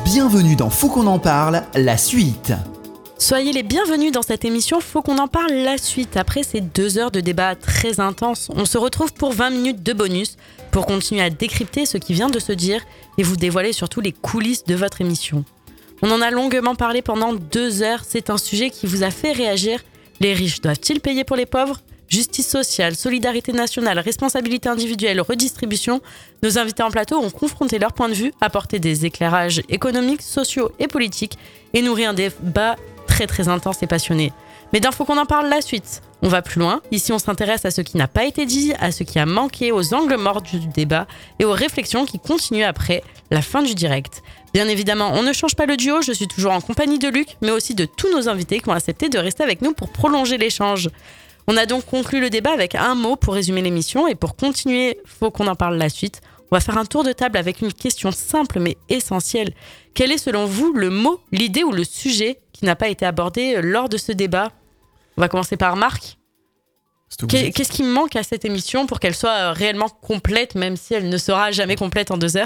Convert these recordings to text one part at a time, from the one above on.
Bienvenue dans Faut qu'on en parle, la suite. Soyez les bienvenus dans cette émission, faut qu'on en parle la suite. Après ces 2 heures de débat très intense, on se retrouve pour 20 minutes de bonus pour continuer à décrypter ce qui vient de se dire et vous dévoiler surtout les coulisses de votre émission. On en a longuement parlé pendant 2 heures, c'est un sujet qui vous a fait réagir. Les riches doivent-ils payer pour les pauvres ? Justice sociale, solidarité nationale, responsabilité individuelle, redistribution. Nos invités en plateau ont confronté leur point de vue, apporté des éclairages économiques, sociaux et politiques et nourri un débat très intense et passionné. Mais d'un faut qu'on en parle la suite. On va plus loin. Ici, on s'intéresse à ce qui n'a pas été dit, à ce qui a manqué, aux angles morts du débat et aux réflexions qui continuent après la fin du direct. Bien évidemment, on ne change pas le duo. Je suis toujours en compagnie de Luc, mais aussi de tous nos invités qui ont accepté de rester avec nous pour prolonger l'échange. On a donc conclu le débat avec un mot pour résumer l'émission et pour continuer, faut qu'on en parle la suite. On va faire un tour de table avec une question simple mais essentielle. Quel est selon vous le mot, l'idée ou le sujet qui n'a pas été abordé lors de ce débat ? On va commencer par Marc. Qu'est-ce qui manque à cette émission pour qu'elle soit réellement complète, même si elle ne sera jamais complète en 2 heures ?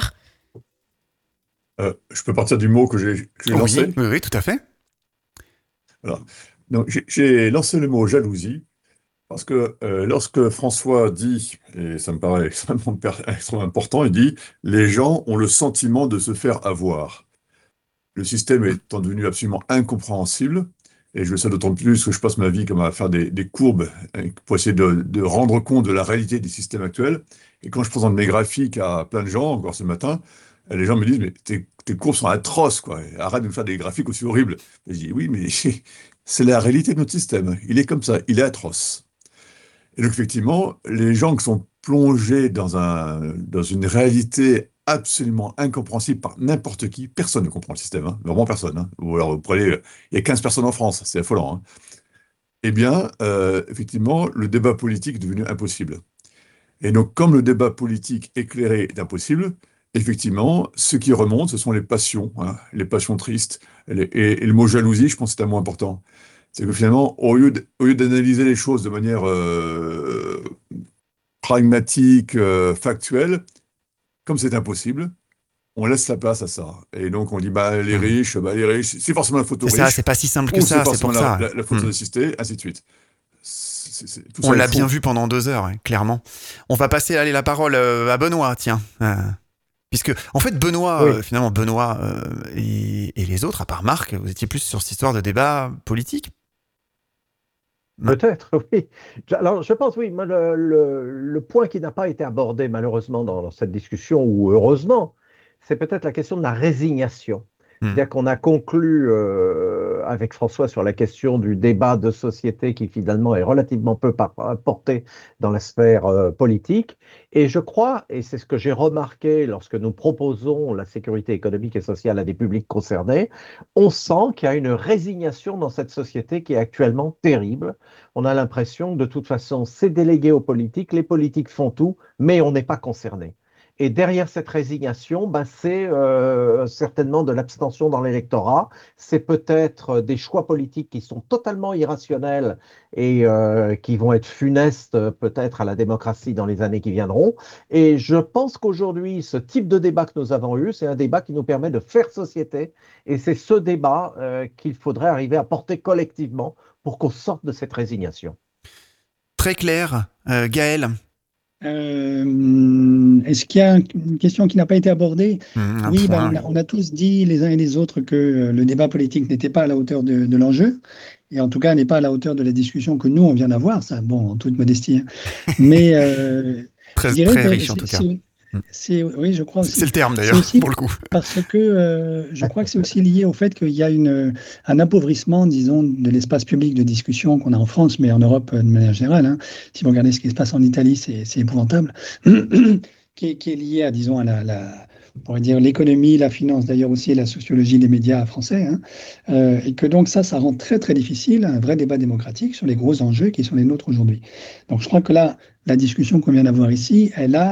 Je peux partir du mot que j'ai lancé ? Oui, tout à fait. Alors, donc, j'ai lancé le mot jalousie. Parce que lorsque François dit, et ça me paraît extrêmement important, il dit « les gens ont le sentiment de se faire avoir ». Le système étant devenu absolument incompréhensible, et je le sais d'autant plus que je passe ma vie comme à faire des courbes pour essayer de rendre compte de la réalité des systèmes actuels. Et quand je présente mes graphiques à plein de gens, encore ce matin, les gens me disent « mais tes courbes sont atroces, quoi. Arrête de me faire des graphiques aussi horribles ». Et je dis « oui, mais c'est la réalité de notre système. Il est comme ça, il est atroce ». Et donc, effectivement, les gens qui sont plongés dans une réalité absolument incompréhensible par n'importe qui, personne ne comprend le système, hein, vraiment personne. Hein. Ou alors, vous prenez, il y a 15 personnes en France, c'est affolant. Hein. Eh bien, effectivement, le débat politique est devenu impossible. Et donc, comme le débat politique éclairé est impossible, effectivement, ce qui remonte, ce sont les passions, hein, les passions tristes. Et le mot jalousie, je pense que c'est un mot important. C'est que finalement, au lieu d'analyser les choses de manière pragmatique, factuelle, comme c'est impossible, on laisse la place à ça. Et donc on dit, les riches, c'est forcément la faute aux riches. C'est ça, c'est pas si simple que ça, c'est pour ça. La faute aux assistés, ainsi de suite. On l'a bien vu pendant 2 heures, hein, clairement. On va passer la parole à Benoît, tiens. Puisque, en fait, Benoît, finalement, Benoît et les autres, à part Marc, vous étiez plus sur cette histoire de débat politique. Peut-être, oui. Alors, je pense, oui, le point qui n'a pas été abordé, malheureusement, dans cette discussion, ou heureusement, c'est peut-être la question de la résignation. C'est-à-dire qu'on a conclu avec François sur la question du débat de société qui, finalement, est relativement peu porté dans la sphère politique. Et je crois, et c'est ce que j'ai remarqué lorsque nous proposons la sécurité économique et sociale à des publics concernés, on sent qu'il y a une résignation dans cette société qui est actuellement terrible. On a l'impression que, de toute façon, c'est délégué aux politiques, les politiques font tout, mais on n'est pas concerné. Et derrière cette résignation, c'est certainement de l'abstention dans l'électorat, c'est peut-être des choix politiques qui sont totalement irrationnels et qui vont être funestes peut-être à la démocratie dans les années qui viendront. Et je pense qu'aujourd'hui, ce type de débat que nous avons eu, c'est un débat qui nous permet de faire société. Et c'est ce débat qu'il faudrait arriver à porter collectivement pour qu'on sorte de cette résignation. Très clair. Gaël. Est-ce qu'il y a une question qui n'a pas été abordée ? Oui, on a tous dit les uns et les autres que le débat politique n'était pas à la hauteur de l'enjeu, et en tout cas n'est pas à la hauteur de la discussion que nous on vient d'avoir, ça, bon, en toute modestie. Hein. Mais très riche en tout cas. Oui, je crois aussi. C'est le terme d'ailleurs, pour le coup. Parce que je crois que c'est aussi lié au fait qu'il y a un appauvrissement, disons, de l'espace public de discussion qu'on a en France, mais en Europe de manière générale. Hein. Si vous regardez ce qui se passe en Italie, c'est épouvantable. qui est lié à, disons, on pourrait dire l'économie, la finance d'ailleurs aussi, et la sociologie des médias français. Hein. Et que donc ça rend très très difficile un vrai débat démocratique sur les gros enjeux qui sont les nôtres aujourd'hui. Donc je crois que là, la discussion qu'on vient d'avoir ici, elle a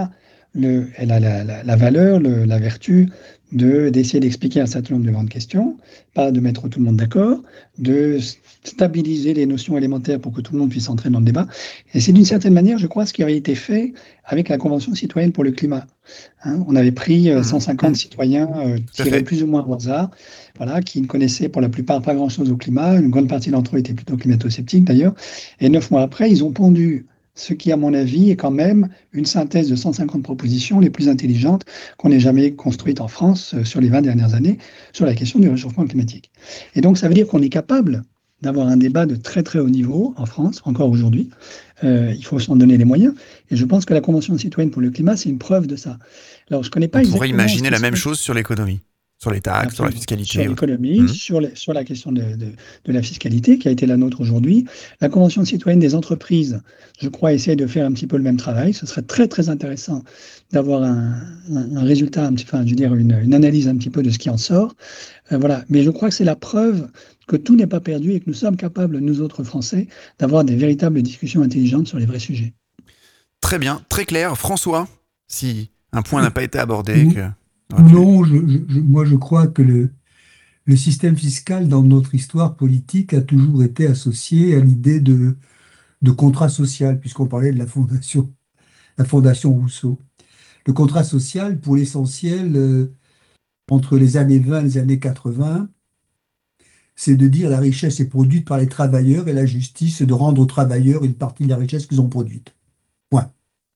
elle a la valeur, la vertu d'essayer d'expliquer un certain nombre de grandes questions, pas de mettre tout le monde d'accord, de stabiliser les notions élémentaires pour que tout le monde puisse entrer dans le débat. Et c'est d'une certaine manière, je crois, ce qui avait été fait avec la Convention citoyenne pour le climat. Hein, on avait pris 150 citoyens tirés plus ou moins au hasard, voilà, qui ne connaissaient pour la plupart pas grand-chose au climat. Une grande partie d'entre eux étaient plutôt climato-sceptiques d'ailleurs. Et 9 mois après, ils ont pondu ce qui, à mon avis, est quand même une synthèse de 150 propositions les plus intelligentes qu'on ait jamais construites en France sur les 20 dernières années sur la question du réchauffement climatique. Et donc, ça veut dire qu'on est capable d'avoir un débat de très très haut niveau en France, encore aujourd'hui. Il faut s'en donner les moyens. Et je pense que la Convention citoyenne pour le climat, c'est une preuve de ça. Alors, je connais pas exactement... On pourrait imaginer la même chose sur l'économie. Sur les taxes, sur la fiscalité. Sur l'économie, sur la question de la fiscalité qui a été la nôtre aujourd'hui. La Convention citoyenne des entreprises, je crois, essaye de faire un petit peu le même travail. Ce serait très, très intéressant d'avoir un résultat, une analyse un petit peu de ce qui en sort. Voilà. Mais je crois que c'est la preuve que tout n'est pas perdu et que nous sommes capables, nous autres Français, d'avoir des véritables discussions intelligentes sur les vrais sujets. Très bien, très clair. François, si un point n'a pas été abordé... Non, moi je crois que le système fiscal dans notre histoire politique a toujours été associé à l'idée de contrat social, puisqu'on parlait de la fondation Rousseau. Le contrat social, pour l'essentiel, entre les années 20 et les années 80, c'est de dire la richesse est produite par les travailleurs et la justice, c'est de rendre aux travailleurs une partie de la richesse qu'ils ont produite. Point.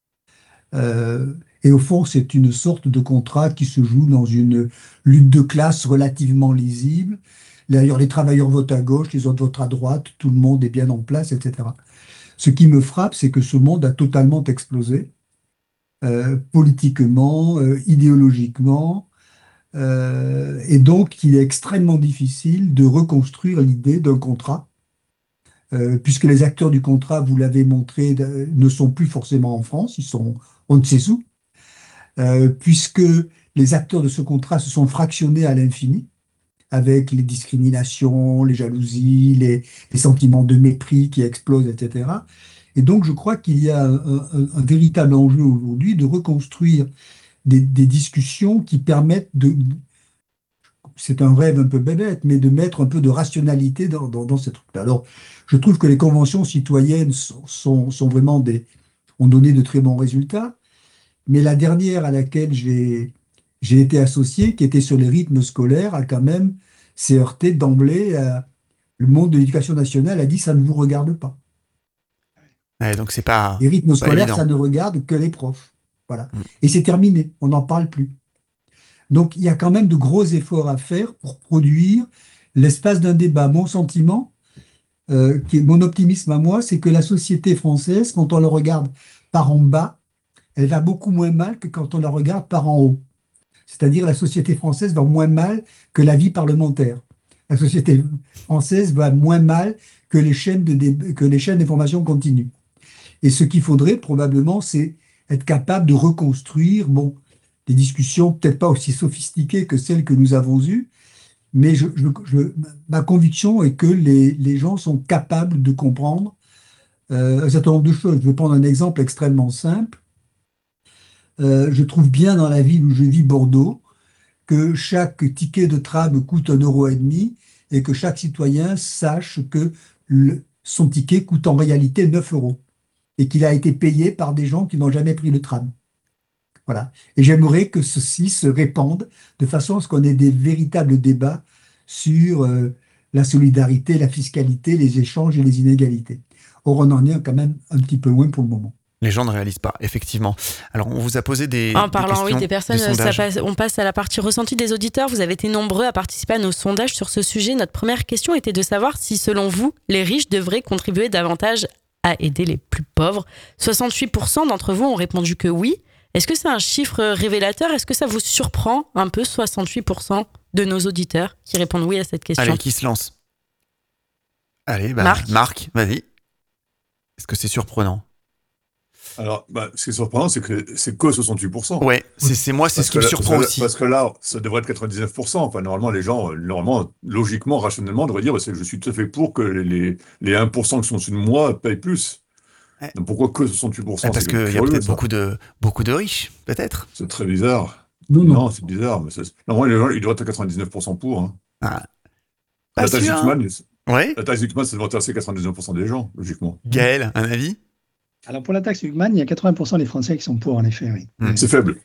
Et au fond, c'est une sorte de contrat qui se joue dans une lutte de classe relativement lisible. D'ailleurs, les travailleurs votent à gauche, les autres votent à droite, tout le monde est bien en place, etc. Ce qui me frappe, c'est que ce monde a totalement explosé, politiquement, idéologiquement, et donc il est extrêmement difficile de reconstruire l'idée d'un contrat, puisque les acteurs du contrat, vous l'avez montré, ne sont plus forcément en France, ils sont on ne sait où. Puisque les acteurs de ce contrat se sont fractionnés à l'infini, avec les discriminations, les jalousies, les sentiments de mépris qui explosent, etc. Et donc, je crois qu'il y a un véritable enjeu aujourd'hui de reconstruire des discussions qui permettent c'est un rêve un peu bébête, mais de mettre un peu de rationalité dans ces trucs-là. Alors, je trouve que les conventions citoyennes sont vraiment ont donné de très bons résultats. Mais la dernière à laquelle j'ai été associé, qui était sur les rythmes scolaires, a quand même s'est heurté d'emblée. Le monde de l'éducation nationale a dit ça ne vous regarde pas. Ouais, donc c'est pas. Les rythmes scolaires, évident. Ça ne regarde que les profs. Voilà. Et c'est terminé, on n'en parle plus. Donc il y a quand même de gros efforts à faire pour produire l'espace d'un débat. Mon sentiment, mon optimisme à moi, c'est que la société française, quand on la regarde par en bas, elle va beaucoup moins mal que quand on la regarde par en haut. C'est-à-dire la société française va moins mal que la vie parlementaire. La société française va moins mal que les chaînes d'information continue. Et ce qu'il faudrait probablement, c'est être capable de reconstruire des discussions peut-être pas aussi sophistiquées que celles que nous avons eues, mais ma conviction est que les gens sont capables de comprendre un certain nombre de choses. Je vais prendre un exemple extrêmement simple. Je trouve bien dans la ville où je vis, Bordeaux, que chaque ticket de tram coûte 1,50 € et que chaque citoyen sache que son ticket coûte en réalité 9 € et qu'il a été payé par des gens qui n'ont jamais pris le tram. Voilà. Et j'aimerais que ceci se répande de façon à ce qu'on ait des véritables débats sur la solidarité, la fiscalité, les échanges et les inégalités. Or, on en est quand même un petit peu loin pour le moment. Les gens ne réalisent pas, effectivement. Alors, on vous a posé des En parlant, questions, des personnes, on passe à la partie ressentie des auditeurs. Vous avez été nombreux à participer à nos sondages sur ce sujet. Notre première question était de savoir si, selon vous, les riches devraient contribuer davantage à aider les plus pauvres. 68% d'entre vous ont répondu que oui. Est-ce que c'est un chiffre révélateur ? Est-ce que ça vous surprend un peu, 68% de nos auditeurs qui répondent oui à cette question ? Allez, qui se lance ? Allez, Marc, vas-y. Est-ce que c'est surprenant ? Alors, ce qui est surprenant, c'est que 68%. Ouais, c'est ce qui me surprend aussi. Parce que là, ça devrait être 99%. Enfin, normalement, les gens, logiquement, rationnellement, devraient dire je suis tout à fait pour que les 1% qui sont au-dessus de moi payent plus. Donc pourquoi que 68%? Parce qu'il y a peut-être beaucoup de riches, peut-être. C'est très bizarre. Non. Non, c'est bizarre. Mais normalement, les gens, ils devraient être à 99% pour. Hein. Ah, La pas taxe sûr, Zuckman, Ouais. la taxe Zuckman, ça doit intéresser 99% des gens, logiquement. Gaël, un avis? Alors pour la taxe Hugman, il y a 80% des Français qui sont pour, en effet. Oui. C'est faible.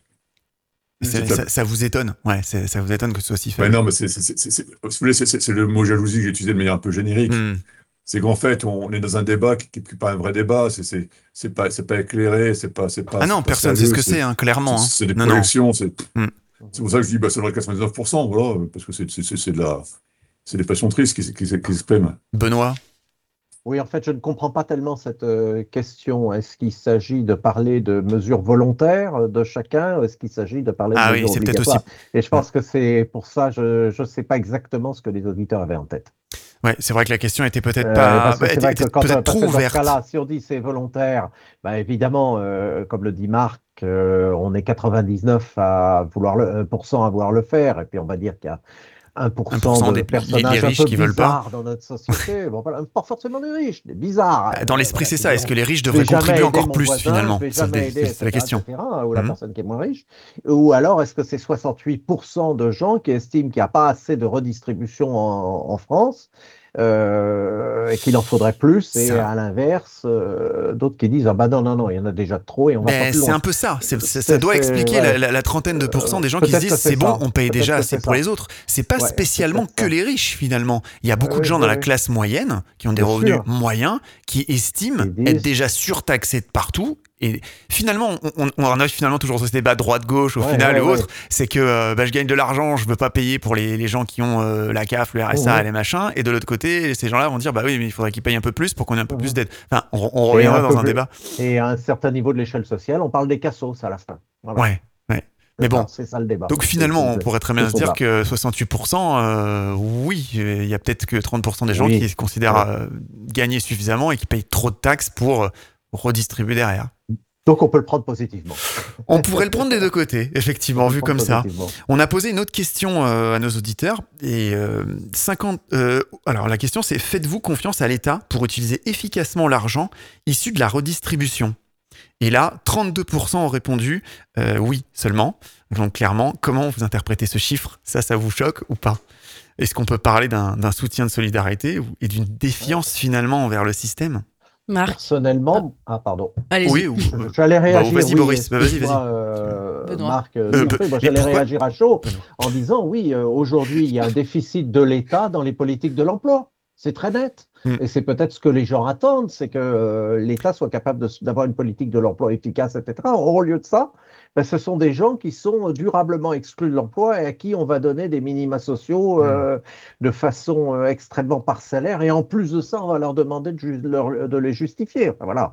Ça vous étonne? Ouais, ça vous étonne que ce soit si faible. Mais non, mais si vous voulez, c'est le mot jalousie que j'ai utilisé de manière un peu générique. C'est qu'en fait, on est dans un débat qui n'est pas un vrai débat. C'est pas éclairé. C'est pas. Ah non, personne ne sait ce que c'est, clairement. C'est des projections. C'est pour ça que je dis, ça doit être 99%, voilà, parce que c'est des passions tristes qui s'expriment. Benoît? Oui, en fait, je ne comprends pas tellement cette question. Est-ce qu'il s'agit de parler de mesures volontaires de chacun ou est-ce qu'il s'agit de parler de mesures obligatoires? Et je pense que c'est pour ça, je ne sais pas exactement ce que les auditeurs avaient en tête. Ouais, c'est vrai que la question était peut-être pas peut-être trop ouverte. Dans ce cas-là, si on dit c'est volontaire, bah évidemment, comme le dit Marc, on est 99 à vouloir 1% à vouloir le faire, et puis on va dire qu'il y a 1% de personnages riches un peu qui veulent pas dans notre société. Bon, voilà, pas forcément des riches, des bizarres. Dans l'esprit, c'est ça. Est-ce que les riches devraient contribuer encore plus, finalement? C'est la question. Ou la personne qui est moins riche. Ou alors, est-ce que c'est 68% de gens qui estiment qu'il n'y a pas assez de redistribution en France et qu'il en faudrait plus, et à l'inverse, d'autres qui disent ah bah non, il y en a déjà trop et on va pas plus loin. C'est un peu ça. Ça doit expliquer la trentaine de pourcents des gens qui se disent c'est bon, on paye déjà assez pour les autres. C'est pas spécialement que les riches finalement. Il y a beaucoup de gens dans la classe moyenne qui ont des revenus moyens qui estiment être déjà surtaxés de partout. Et finalement, on en a finalement toujours ce débat droite-gauche au final et autres. C'est que je gagne de l'argent, je veux pas payer pour les gens qui ont la CAF, le RSA, les machins. Et de l'autre côté, ces gens-là vont dire bah oui, mais il faudrait qu'ils payent un peu plus pour qu'on ait un peu plus d'aide. Enfin, on reviendra dans un débat. Et à un certain niveau de l'échelle sociale, on parle des cassos à la fin. Voilà. Ouais. Mais bon, c'est ça le débat. Donc finalement, on pourrait très bien se dire que 68%, oui, il y a peut-être que 30% des gens qui se considèrent gagner suffisamment et qui payent trop de taxes pour redistribuer derrière. Donc on peut le prendre positivement. On pourrait le prendre des deux côtés, effectivement, vu comme ça. On a posé une autre question à nos auditeurs. Et alors la question c'est, faites-vous confiance à l'État pour utiliser efficacement l'argent issu de la redistribution? Et là, 32% ont répondu oui seulement. Donc clairement, comment vous interprétez ce chiffre? Ça vous choque ou pas? Est-ce qu'on peut parler d'un soutien de solidarité et d'une défiance finalement envers le système? Marc. Personnellement, pardon. Allez-y. J'allais réagir. Vas-y, Boris. Vas-y. Marc, j'allais réagir à chaud en disant oui, aujourd'hui, il y a un déficit de l'État dans les politiques de l'emploi. C'est très net. Et c'est peut-être ce que les gens attendent, c'est que l'État soit capable d'avoir une politique de l'emploi efficace, etc. Au lieu de ça, ce sont des gens qui sont durablement exclus de l'emploi et à qui on va donner des minima sociaux de façon extrêmement parcellaire. Et en plus de ça, on va leur demander de les justifier. Enfin, voilà.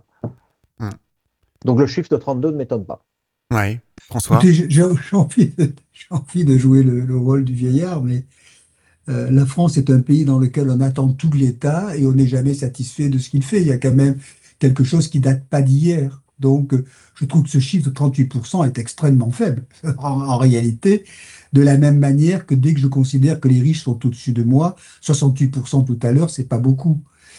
Donc le chiffre de 32 ne m'étonne pas. Oui, François. Écoutez, j'ai envie de jouer le rôle du vieillard, mais la France est un pays dans lequel on attend tout de l'État et on n'est jamais satisfait de ce qu'il fait. Il y a quand même quelque chose qui date pas d'hier. Donc, je trouve que ce chiffre de 38% est extrêmement faible. En réalité, de la même manière que dès que je considère que les riches sont au-dessus de moi, 68% tout à l'heure, c'est pas beaucoup.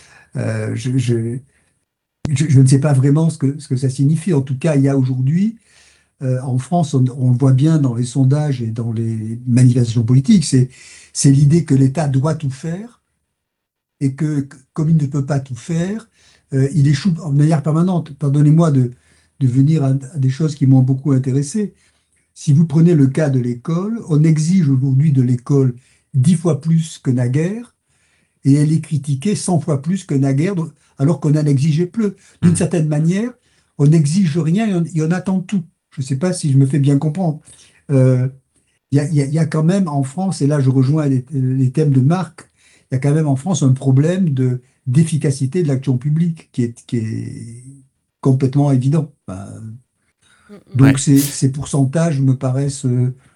Je ne sais pas vraiment ce que ça signifie. En tout cas, il y a aujourd'hui, en France, on voit bien dans les sondages et dans les manifestations politiques, c'est l'idée que l'État doit tout faire et que, comme il ne peut pas tout faire, il échoue de manière permanente. Pardonnez-moi de venir à des choses qui m'ont beaucoup intéressé. Si vous prenez le cas de l'école, on exige aujourd'hui de l'école 10 fois plus que naguère et elle est critiquée 100 fois plus que naguère, alors qu'on en exigeait plus. D'une certaine manière, on n'exige rien et on attend tout. Je ne sais pas si je me fais bien comprendre. Il y a quand même en France, et là je rejoins les thèmes de Marc, il y a quand même en France un problème d'efficacité de l'action publique qui est complètement évident. Donc ces pourcentages me paraissent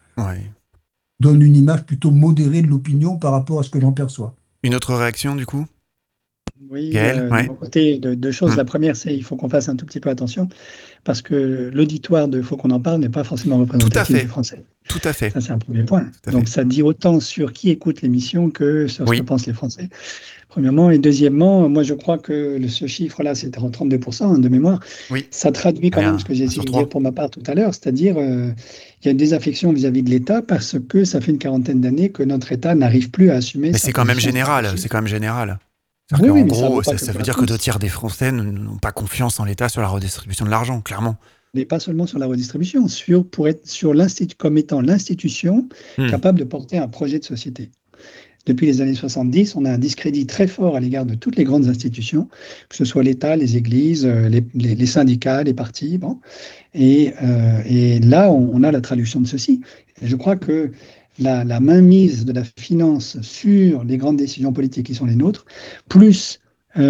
donnent une image plutôt modérée de l'opinion par rapport à ce que j'en perçois. Une autre réaction du coup? Oui, Gaël, de mon côté, deux choses. La première, c'est qu'il faut qu'on fasse un tout petit peu attention parce que l'auditoire de Faut qu'on en parle n'est pas forcément représentatif des Français. Tout à fait. Ça, c'est un premier point. Donc, ça dit autant sur qui écoute l'émission que sur ce que pensent les Français. Premièrement. Et deuxièmement, moi, je crois que ce chiffre-là, c'était en 32% de mémoire. Oui. Ça traduit quand même ce que j'ai essayé de dire pour ma part tout à l'heure, c'est-à-dire il y a une désaffection vis-à-vis de l'État parce que ça fait une quarantaine d'années que notre État n'arrive plus à assumer. Mais c'est quand même général. C'est quand même général. En gros, ça veut dire que 2 tiers des Français n'ont pas confiance en l'État sur la redistribution de l'argent, clairement. Mais pas seulement sur la redistribution, pour être sur l'institut comme étant l'institution capable de porter un projet de société. Depuis les années 70, on a un discrédit très fort à l'égard de toutes les grandes institutions, que ce soit l'État, les églises, les syndicats, les partis. Bon. Et là, on a la traduction de ceci. Et je crois que la mainmise de la finance sur les grandes décisions politiques qui sont les nôtres, plus,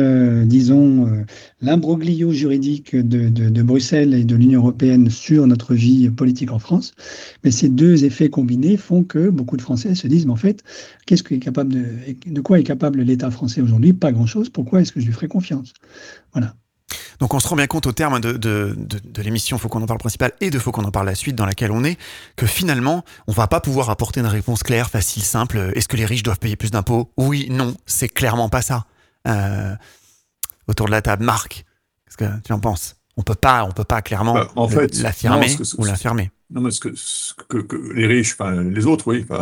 l'imbroglio juridique de Bruxelles et de l'Union européenne sur notre vie politique en France, mais ces deux effets combinés font que beaucoup de Français se disent, mais en fait, de quoi est capable l'État français aujourd'hui? Pas grand-chose. Pourquoi est-ce que je lui ferai confiance? Voilà. Donc on se rend bien compte au terme de l'émission Faut qu'on en parle principale et de Faut qu'on en parle la suite dans laquelle on est, que finalement, on va pas pouvoir apporter une réponse claire, facile, simple. Est-ce que les riches doivent payer plus d'impôts? Oui, non, c'est clairement pas ça. Autour de la table, Marc, qu'est-ce que tu en penses? On peut pas clairement l'affirmer ou l'infirmer. Non, mais ce que les riches, les autres, oui.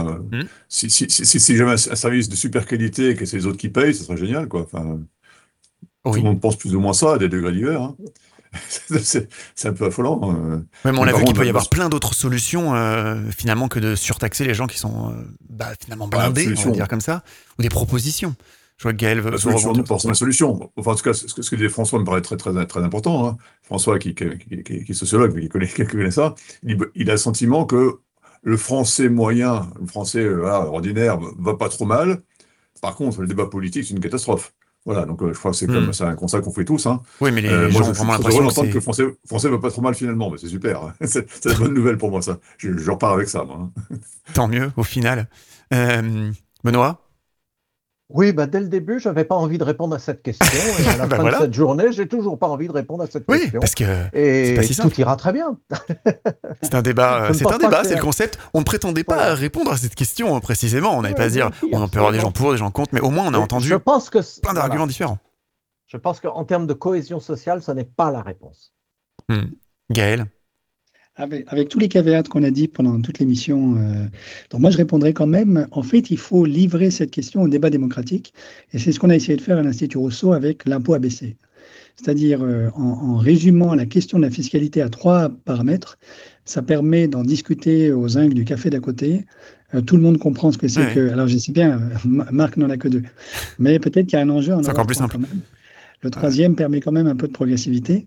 Si j'avais un service de super qualité et que c'est les autres qui payent, ce serait génial, quoi. Tout le monde pense plus ou moins ça à des degrés divers. Hein. C'est un peu affolant. Oui, mais on a vu qu'il peut y avoir plein d'autres solutions, finalement, que de surtaxer les gens qui sont finalement blindés, on va dire comme ça, ou des propositions. Je vois que Gaël veut rebondir. La solution. Enfin, en tout cas, ce que dit François me paraît très, très, très important. Hein. François, qui est sociologue, qui connaît ça, il a le sentiment que le français moyen, le français ordinaire, va pas trop mal. Par contre, le débat politique, c'est une catastrophe. Voilà, donc je crois que c'est un constat qu'on fait tous. Hein. Oui, mais les gens ont vraiment l'impression que le français va pas trop mal finalement. Mais c'est super. Hein. C'est une bonne nouvelle pour moi, ça. Je repars avec ça, moi. Hein. Tant mieux, au final. Benoît? Oui, dès le début, je n'avais pas envie de répondre à cette question. Et à la fin de cette journée, j'ai toujours pas envie de répondre à cette question. Parce que c'est pas si simple. Tout ira très bien. C'est un débat, c'est le concept. On ne prétendait pas répondre à cette question précisément. On n'avait pas à dire, on peut avoir des gens pour, des gens contre, mais au moins on a entendu plein d'arguments différents. Je pense qu'en termes de cohésion sociale, ce n'est pas la réponse. Gaël? Avec tous les caveats qu'on a dit pendant toute l'émission, donc moi je répondrais quand même, en fait, il faut livrer cette question au débat démocratique, et c'est ce qu'on a essayé de faire à l'Institut Rousseau avec l'impôt à baisser. C'est-à-dire, en résumant la question de la fiscalité à 3 paramètres, ça permet d'en discuter aux zincs du café d'à côté. Tout le monde comprend ce que c'est que... Alors je sais bien, Marc n'en a que 2, mais peut-être qu'il y a un enjeu en c'est encore plus simple. Quand même. Le troisième permet quand même un peu de progressivité.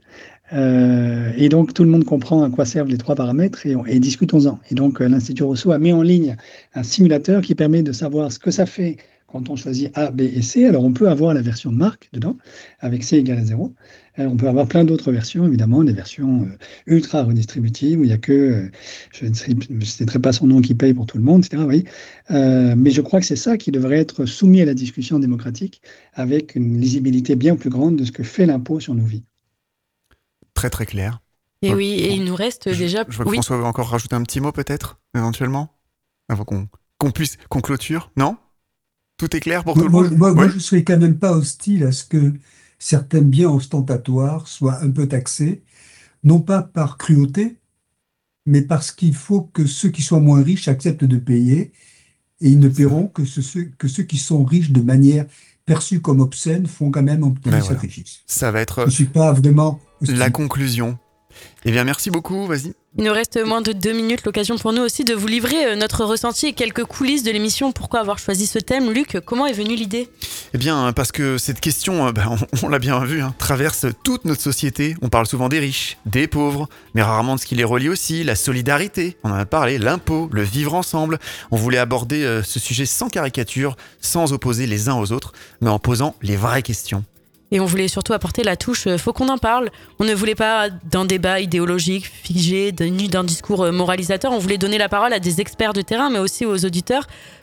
Et donc, tout le monde comprend à quoi servent les 3 paramètres et discutons-en. Et donc, l'Institut Rousseau a mis en ligne un simulateur qui permet de savoir ce que ça fait quand on choisit A, B et C. Alors, on peut avoir la version Marc dedans, avec C égale à 0. On peut avoir plein d'autres versions, évidemment, des versions ultra redistributives où il n'y a que, je ne citerai pas son nom, qui paye pour tout le monde, etc. Oui. Mais je crois que c'est ça qui devrait être soumis à la discussion démocratique avec une lisibilité bien plus grande de ce que fait l'impôt sur nos vies. Très très clair. Et oui, et il nous reste déjà... Je vois que François veut encore rajouter un petit mot peut-être, éventuellement, avant qu'on clôture. Non? Tout est clair pour tout le monde? Moi, je ne serais quand même pas hostile à ce que certains biens ostentatoires soient un peu taxés, non pas par cruauté, mais parce qu'il faut que ceux qui sont moins riches acceptent de payer, et ils ne paieront que ceux qui sont riches de manière perçue comme obscène font quand même un petit sacrifice. Ça va être je suis pas vraiment la conclusion. Eh bien, merci beaucoup, vas-y. Il nous reste moins de 2 minutes, l'occasion pour nous aussi de vous livrer notre ressenti et quelques coulisses de l'émission. Pourquoi avoir choisi ce thème? Luc, comment est venue l'idée? Eh bien, parce que cette question, on l'a bien vu, traverse toute notre société. On parle souvent des riches, des pauvres, mais rarement de ce qui les relie aussi, la solidarité, on en a parlé, l'impôt, le vivre ensemble. On voulait aborder ce sujet sans caricature, sans opposer les uns aux autres, mais en posant les vraies questions. Et on voulait surtout apporter la touche « faut qu'on en parle ». On ne voulait pas d'un débat idéologique figé, ni d'un discours moralisateur. On voulait donner la parole à des experts de terrain, mais aussi aux auditeurs,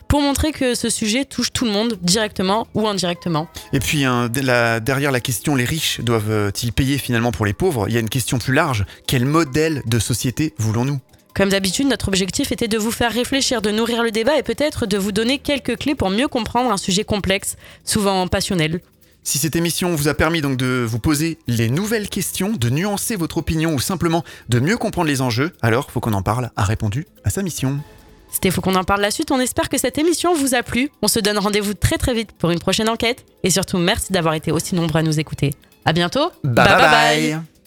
pour montrer que ce sujet touche tout le monde, directement ou indirectement. Et puis, derrière la question, les riches doivent-ils payer finalement pour les pauvres ? Il y a une question plus large. Quel modèle de société voulons-nous ? Comme d'habitude, notre objectif était de vous faire réfléchir, de nourrir le débat et peut-être de vous donner quelques clés pour mieux comprendre un sujet complexe, souvent passionnel. Si cette émission vous a permis donc de vous poser les nouvelles questions, de nuancer votre opinion ou simplement de mieux comprendre les enjeux, alors Faut qu'on en parle a répondu à sa mission. C'était Faut qu'on en parle la suite, on espère que cette émission vous a plu. On se donne rendez-vous très très vite pour une prochaine enquête. Et surtout, merci d'avoir été aussi nombreux à nous écouter. À bientôt. Bye bye bye.